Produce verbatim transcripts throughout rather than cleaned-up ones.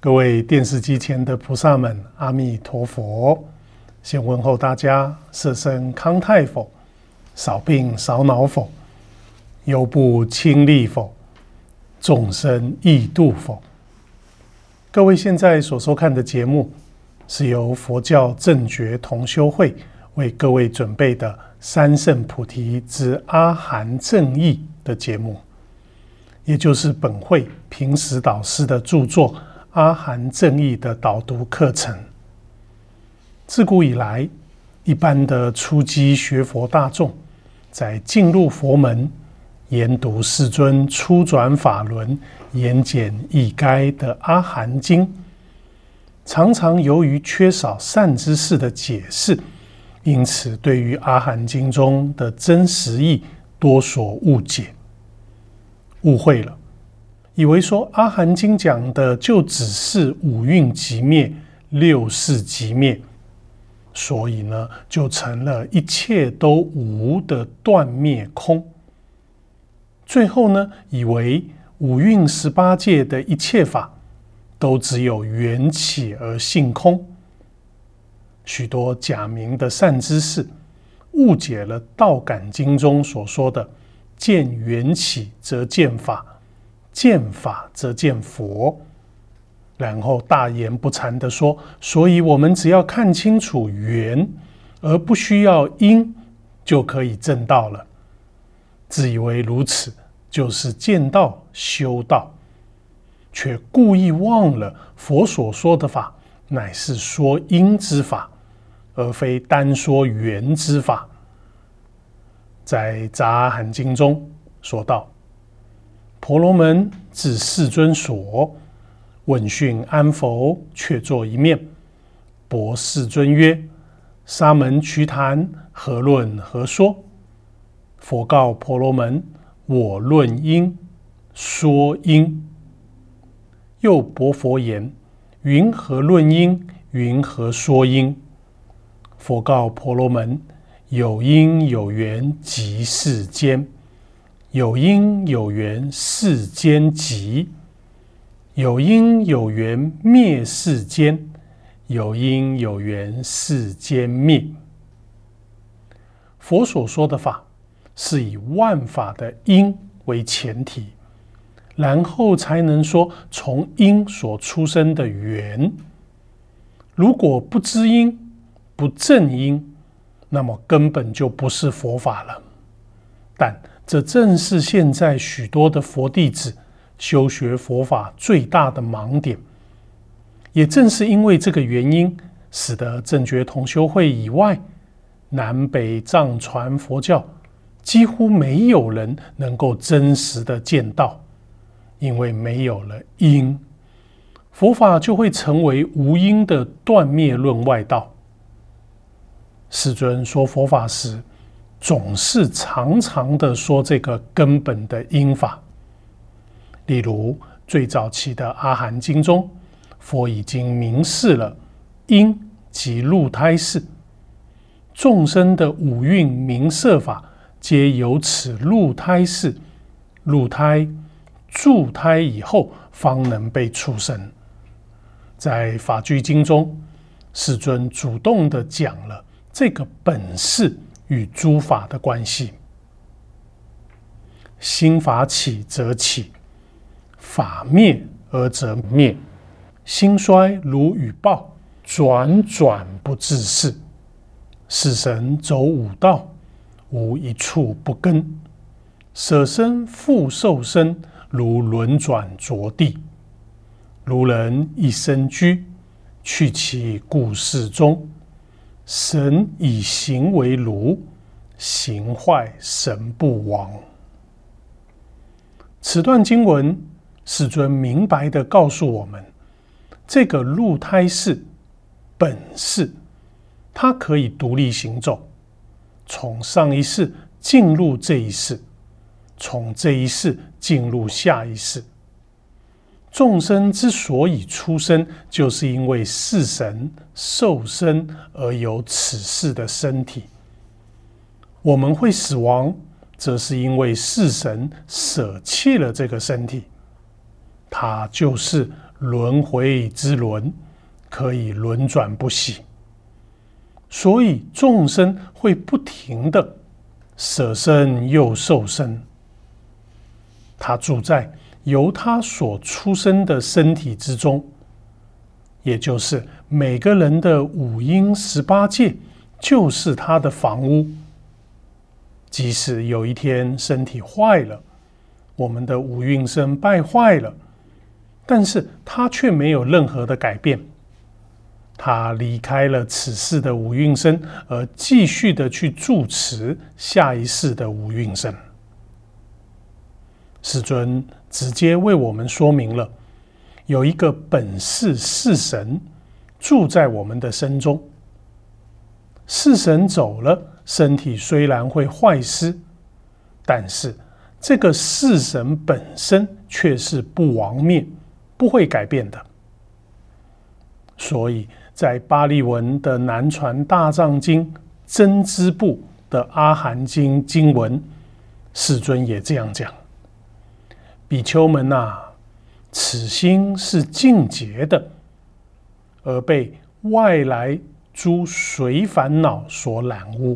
各位电视机前的菩萨们，阿弥陀佛！先问候大家：色身康泰否？少病少恼否？忧怖轻利否？众生易度否？各位现在所收看的节目，是由佛教正觉同修会为各位准备的三圣菩提之阿含正义的节目，也就是本会平时导师的著作阿含正义的导读课程。自古以来，一般的初机学佛大众在进入佛门研读世尊初转法轮言简意赅的阿含经，常常由于缺少善知识的解释，因此对于阿含经中的真实义多所误解误会了，以为说阿含经讲的就只是五蕴即灭、六识即灭，所以呢就成了一切都无的断灭空。最后呢，以为五蕴十八界的一切法都只有缘起而性空。许多假名的善知识误解了道感经中所说的见缘起则见法，见法则见佛，然后大言不惭地说，所以我们只要看清楚缘，而不需要因，就可以证道了。自以为如此就是见道修道，却故意忘了佛所说的法乃是说因之法，而非单说缘之法。在杂阿含经中说道，婆罗门至世尊所，问讯安否，却坐一面，薄世尊曰：沙门瞿昙，何论何说？佛告婆罗门：我论因，说因。又薄佛言：云何论因？云何说因？佛告婆罗门：有因有缘即世间，有因有缘世间即，有因有缘灭世间，有因有缘世间灭。佛所说的法是以万法的因为前提，然后才能说从因所出生的缘。如果不知因不正因，那么根本就不是佛法了。但这正是现在许多的佛弟子修学佛法最大的盲点。也正是因为这个原因，使得正觉同修会以外南北藏传佛教几乎没有人能够真实的见道。因为没有了因，佛法就会成为无因的断灭论外道。世尊说佛法时，总是常常的说这个根本的因法。例如最早期的阿含经中，佛已经明示了因即入胎事，众生的五蕴名色法皆由此入胎事，入胎住胎以后方能被出生。在法句经中，世尊主动的讲了这个本事与诸法的关系。心法起则起，法灭而则灭，心衰如雨暴，转转不自是。是神走五道，无一处不跟，舍身复受身，如轮转着地。如人一生居，去其故事中，神以行为如，行坏神不亡。此段经文，世尊明白地告诉我们，这个入胎事本事，它可以独立行走，从上一世进入这一世，从这一世进入下一世。众生之所以出生，就是因为是神受身而有此世的身体。我们会死亡，则是因为是神舍弃了这个身体。它就是轮回之轮，可以轮转不息。所以众生会不停的舍身又受身，他住在由他所出生的身体之中，也就是每个人的五阴十八界就是他的房屋。即使有一天身体坏了，我们的五蕴身败坏了，但是他却没有任何的改变。他离开了此世的五蕴身，而继续的去住持下一世的五蕴身。世尊直接为我们说明了，有一个本世世神住在我们的身中。世神走了，身体虽然会坏失，但是这个世神本身却是不亡灭，不会改变的。所以在巴利文的南传大藏经真支部的阿含经经文，世尊也这样讲：比丘们啊，此心是净洁的，而被外来诸随烦恼所染污。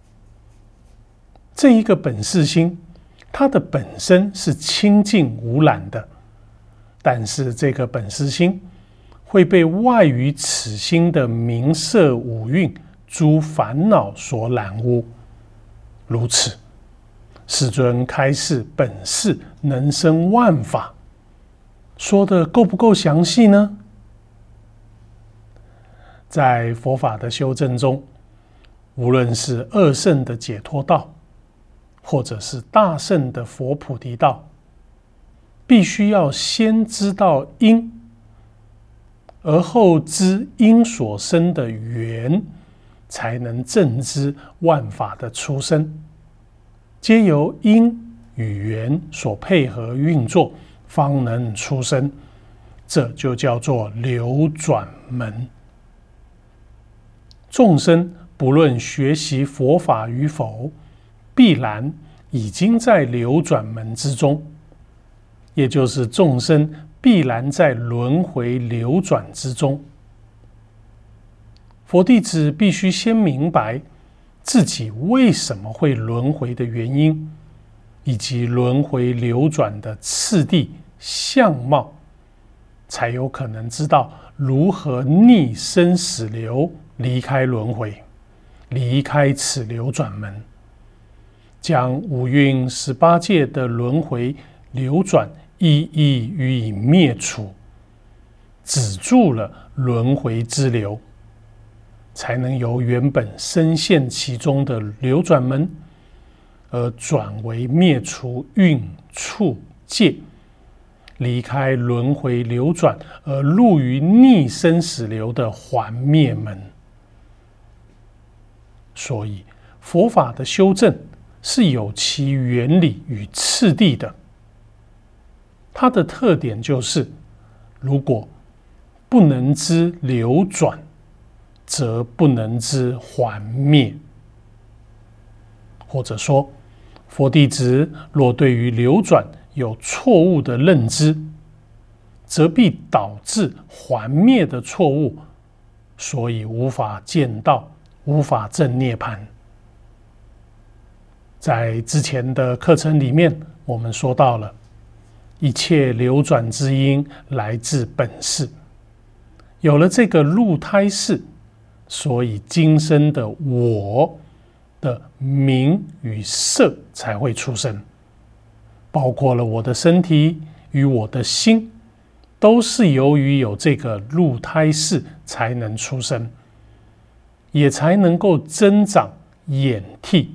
这一个本世心，它的本身是清净无染的，但是这个本世心会被外于此心的名色五蕴诸烦恼所染污。如此，世尊开示本世能生万法，说的够不够详细呢？在佛法的修正中，无论是二圣的解脱道，或者是大圣的佛菩提道，必须要先知道因，而后知因所生的缘，才能正知万法的出生，皆由因与缘所配合运作，方能出生。这就叫做流转门。众生不论学习佛法与否，必然已经在流转门之中，也就是众生必然在轮回流转之中。佛弟子必须先明白自己为什么会轮回的原因，以及轮回流转的次第相貌，才有可能知道如何逆生死流，离开轮回，离开此流转门，将五蕴十八界的轮回流转一一予以灭除，止住了轮回之流，才能由原本深陷其中的流转门，而转为灭除蕴处界，离开轮回流转，而入于逆生死流的还灭门。所以佛法的修正是有其原理与次第的。它的特点就是，如果不能知流转，则不能知还灭。或者说，佛弟子若对于流转有错误的认知，则必导致还灭的错误，所以无法见道，无法证涅槃。在之前的课程里面，我们说到了一切流转之因来自本世，有了这个入胎世，所以今生的我的名与色才会出生，包括了我的身体与我的心，都是由于有这个入胎世才能出生，也才能够增长演替。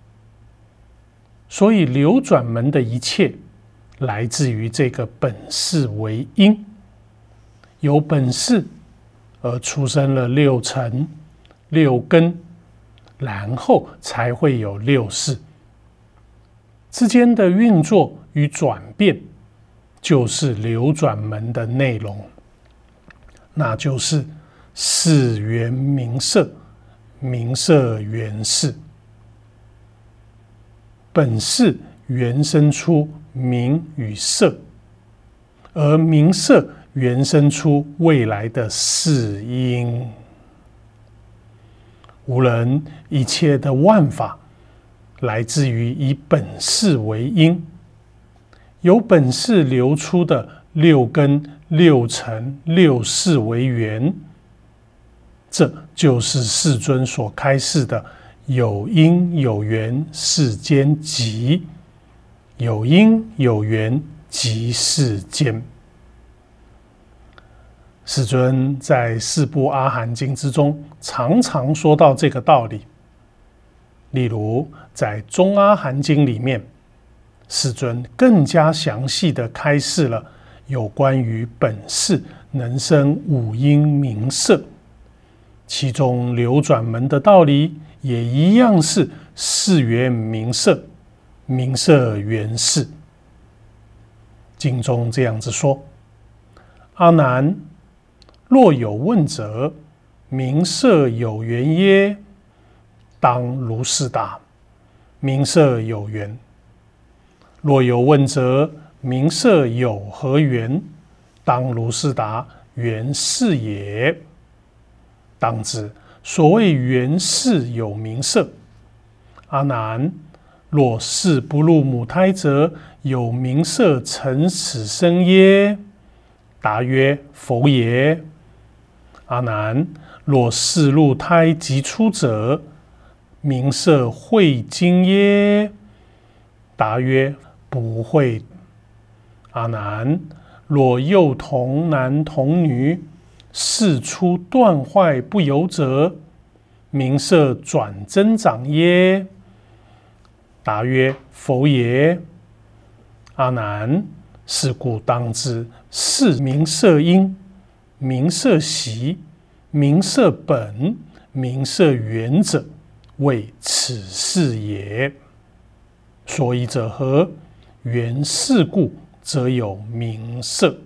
所以流转门的一切来自于这个本世为因，由本世而出生了六尘、六根，然后才会有六世。之间的运作与转变，就是流转门的内容，那就是世缘名色，名色缘世。本世原生出名与色，而名色原生出未来的世因。无论一切的万法，来自于以本事为因，由本事流出的六根、六尘、六识为缘，这就是世尊所开示的有因有缘世间即，有因有缘即世间。世尊在四部阿含经之中常常说到这个道理。例如在中阿含经里面，世尊更加详细的开示了有关于本事能生五阴明色，其中流转门的道理也一样是事缘明色，明色缘事。经中这样子说：阿难，若有问者，明色有缘耶？当如是答：明色有缘。若有问者，明色有何缘？当如是答：缘是也。当知所谓缘是有明色。阿难，若是不入母胎者，有明色成此生耶？答曰：否也。阿难，若是入胎即出者，明色会经耶？答曰：不会。阿难，若幼童男童女，事出断坏不由者，明色转增长耶？答曰：否也。阿难，是故当知，是明色因、明色习、明色本、明色缘者，为此事也。所以者何？缘是故，则有明色。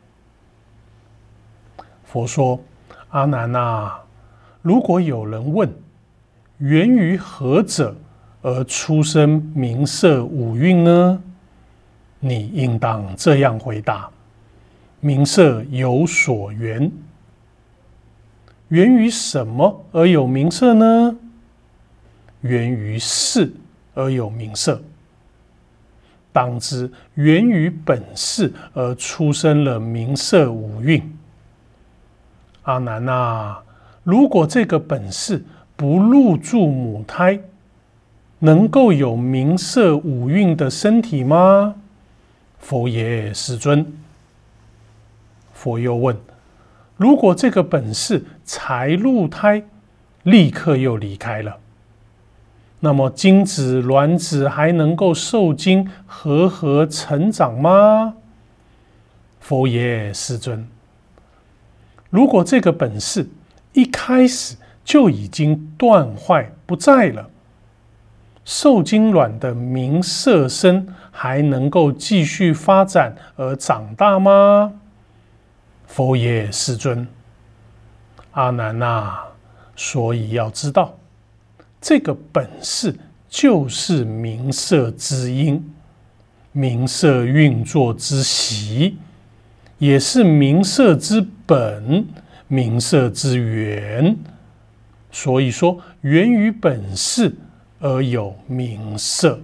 佛说：阿难啊，如果有人问，源于何者而出生明色五蕴呢？你应当这样回答：明色有所缘。源于什么而有明色呢？源于事而有明色。当知源于本事而出生了明色五蕴。阿难啊，如果这个本事不入住母胎，能够有明色五蕴的身体吗？否也，世尊。佛又问：如果这个本事才入胎，立刻又离开了，那么精子卵子还能够受精和合成长吗？否也，世尊。如果这个本事一开始就已经断坏不在了，受精卵的明色身还能够继续发展而长大吗？否也，世尊。阿难啊，所以要知道，这个本事就是明色之因，明色运作之习，也是明色之本，明色之源。所以说，源于本事而有明色。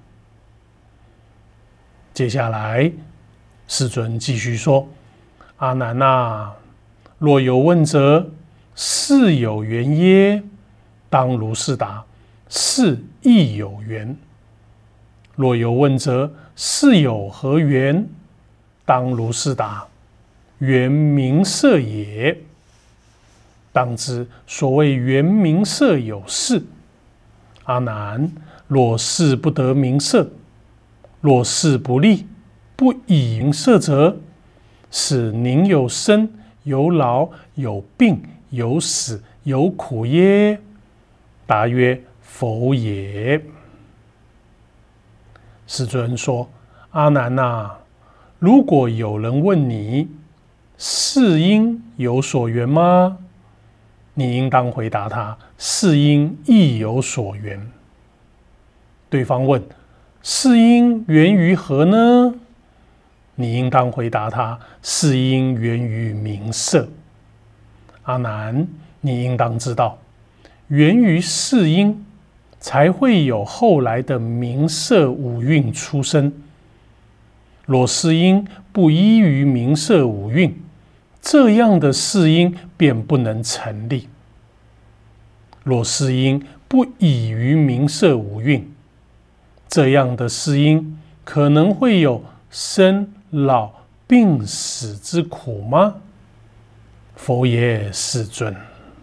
接下来，世尊继续说：阿难啊，若有问者，是有缘耶？当如是答：是亦有缘。若有问者，是有何缘？当如是答：缘明色也。当知所谓缘明色有事。阿难，若是不得明色，若是不立，不以明色者，是宁有生有老有病有死有苦耶？答曰：否也。世尊说：阿难啊，如果有人问你，是因有所缘吗？你应当回答他：是因亦有所缘。对方问：是因源于何呢？ 你应当回答他：是因源于名色。阿难，你应当知道，源于是因，才会有后来的名色五蕴出生。若是因不依于名色五蕴，这样的是因便不能成立。若是因不依于名色五蕴，这样的是因可能会有生老病死之苦吗？佛也，世尊。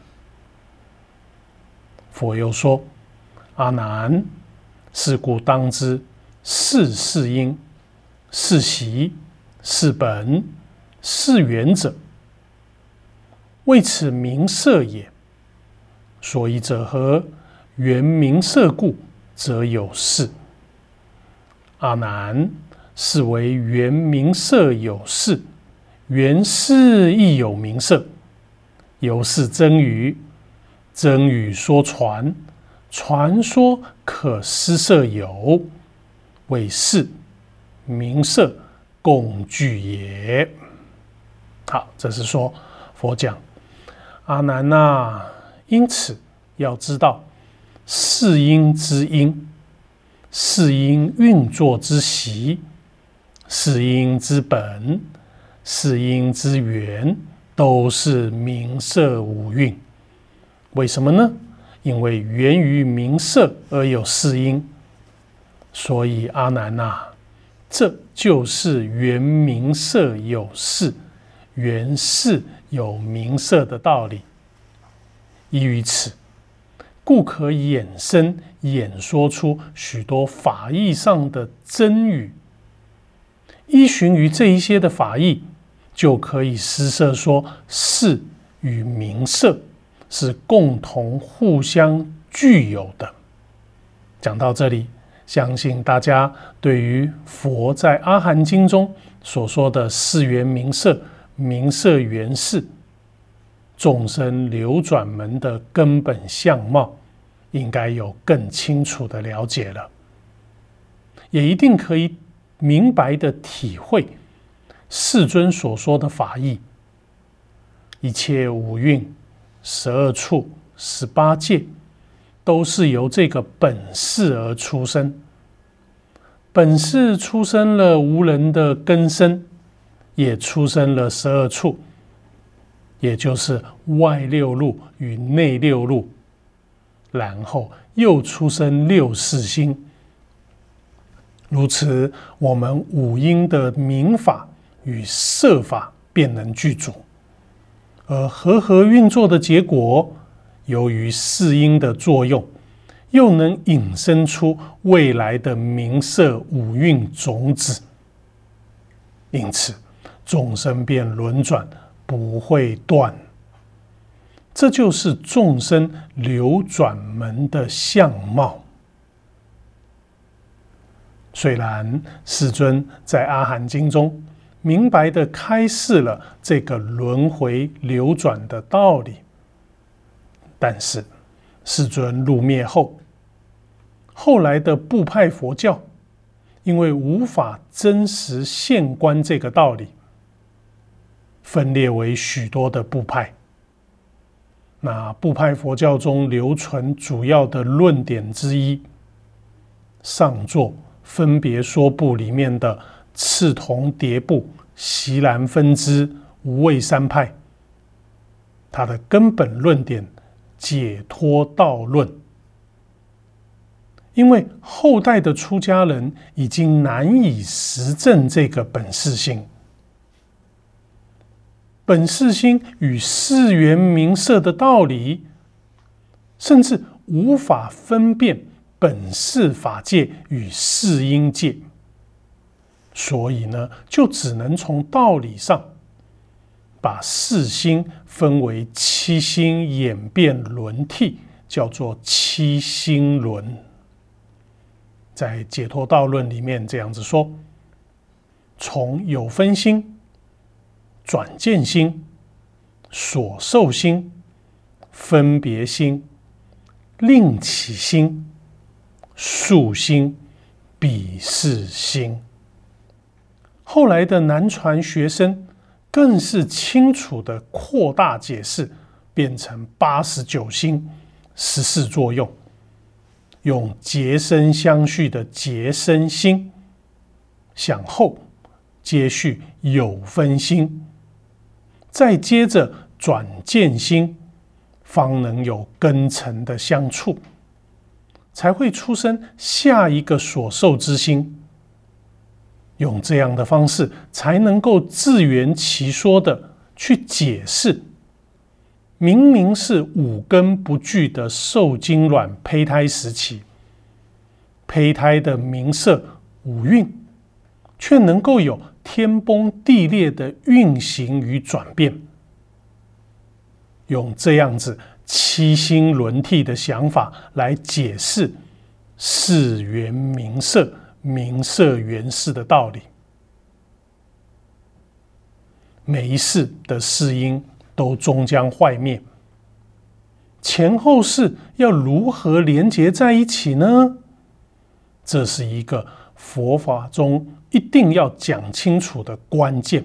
佛又说：阿难，是故当知，是是因，是习，是本，是缘者，为此名色也。所以者何？缘名色故，则有事。阿难，是为缘名色有事，缘事亦有名色，由是真语。真语说传，传说可施色有，为事名色共具也。好，这是说佛讲阿难啊，因此要知道是因之因，是因运作之习，是因之本，是因之源，都是名色五蕴。为什么呢？因为源于名色而有是因，所以阿难啊，这就是缘名色有事，缘事有名色的道理。依于此，故可衍生演说出许多法义上的真语。依循于这一些的法义，就可以施设说事与名色是共同互相具有的。讲到这里，相信大家对于佛在阿含经中所说的事缘名色、名色缘事、众生流转门的根本相貌，应该有更清楚的了解了，也一定可以明白的体会世尊所说的法义。一切五蕴、十二处、十八界，都是由这个本事而出生。本事出生了无人的根身，也出生了十二处，也就是外六路与内六路，然后又出生六识心。如此，我们五阴的名法与色法便能具足。而和合运作的结果，由于四因的作用，又能引申出未来的名色五蕴种子，因此众生便轮转不会断。这就是众生流转门的相貌。虽然世尊在阿含经中明白地开示了这个轮回流转的道理，但是世尊入灭后，后来的部派佛教因为无法真实现观这个道理，分裂为许多的部派。那部派佛教中留存主要的论点之一，上座分别说部里面的次同迭部席兰分支无畏三派，它的根本论点解脱道论。因为后代的出家人已经难以实证这个本事心，本事心与事缘名色的道理，甚至无法分辨本事法界与事因界，所以呢，就只能从道理上把事心分为七心演变轮替，叫做七心轮。在解脱道论里面这样子说，从有分心、转见心、所受心、分别心、另起心、宿心、彼事心， 后来的南传学生更是清楚地扩大解释，变成八十九星十四作用，用节生相续的节生星向后接续有分星，再接着转见星，方能有根尘的相处，才会出生下一个所受之星。用这样的方式，才能够自圆其说的去解释，明明是五根不具的受精卵胚胎时期，胚胎的名色五蕴，却能够有天崩地裂的运行与转变。用这样子七星轮替的想法来解释世缘名色、名色缘事的道理。每一世的世因都终将坏灭，前后世要如何连结在一起呢？这是一个佛法中一定要讲清楚的关键。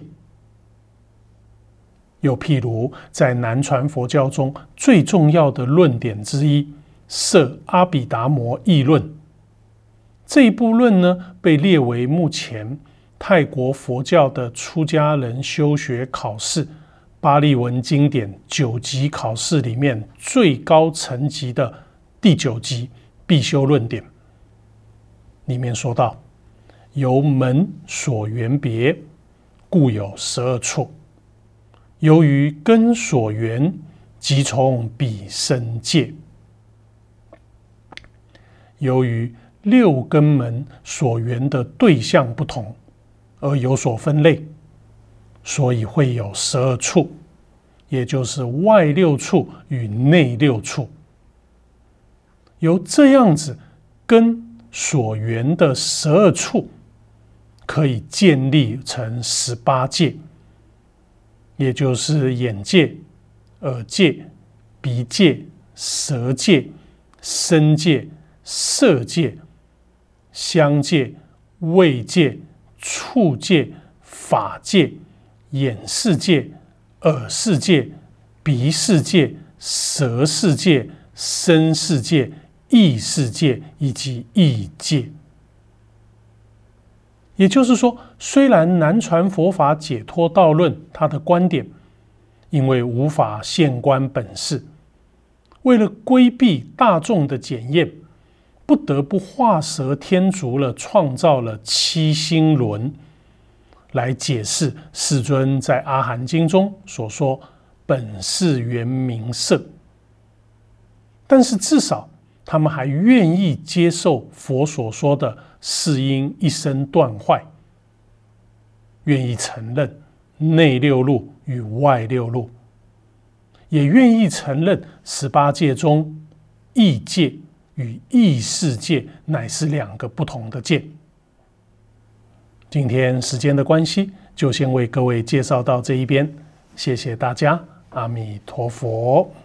又譬如在南传佛教中最重要的论点之一《摄阿毗达摩议论》，这一部论呢，被列为目前泰国佛教的出家人修学考试巴利文经典九级考试里面最高层级的第九级必修论点。里面说到，由门所缘别，故有十二处。由于根所缘，即从彼生界。由于六根门所缘的对象不同，而有所分类，所以会有十二处，也就是外六处与内六处。由这样子根所缘的十二处，可以建立成十八界，也就是眼界、耳界、鼻界、舌界、身界、色界、香界、味界、触界、法界、眼视界、耳视界、鼻视界、舌视界、身视界、意识界以及意界。也就是说，虽然南传佛法解脱道论它的观点因为无法现观本事，为了规避大众的检验，不得不画蛇添足了，创造了七星轮来解释世尊在阿含经中所说本是缘名色。但是至少他们还愿意接受佛所说的世因一生断坏，愿意承认内六路与外六路，也愿意承认十八界中意界与意识界乃是两个不同的界。今天时间的关系，就先为各位介绍到这一边，谢谢大家，阿弥陀佛。